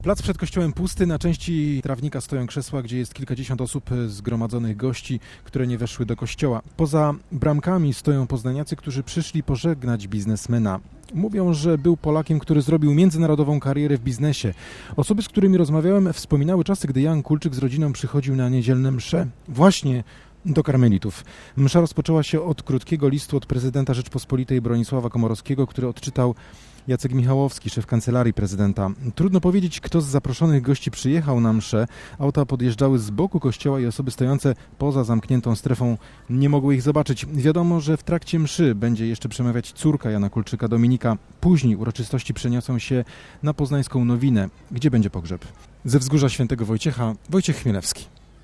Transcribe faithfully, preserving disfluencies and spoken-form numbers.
Plac przed kościołem pusty, na części trawnika stoją krzesła, gdzie jest kilkadziesiąt osób zgromadzonych gości, które nie weszły do kościoła. Poza bramkami stoją poznaniacy, którzy przyszli pożegnać biznesmena. Mówią, że był Polakiem, który zrobił międzynarodową karierę w biznesie. Osoby, z którymi rozmawiałem, wspominały czasy, gdy Jan Kulczyk z rodziną przychodził na niedzielne msze. Właśnie do karmelitów. Msza rozpoczęła się od krótkiego listu od prezydenta Rzeczpospolitej Bronisława Komorowskiego, który odczytał Jacek Michałowski, szef kancelarii prezydenta. Trudno powiedzieć, kto z zaproszonych gości przyjechał na mszę. Auta podjeżdżały z boku kościoła i osoby stojące poza zamkniętą strefą nie mogły ich zobaczyć. Wiadomo, że w trakcie mszy będzie jeszcze przemawiać córka Jana Kulczyka, Dominika. Później uroczystości przeniosą się na poznańską Nowinę, gdzie będzie pogrzeb. Ze Wzgórza Świętego Wojciecha, Wojciech Chmielewski.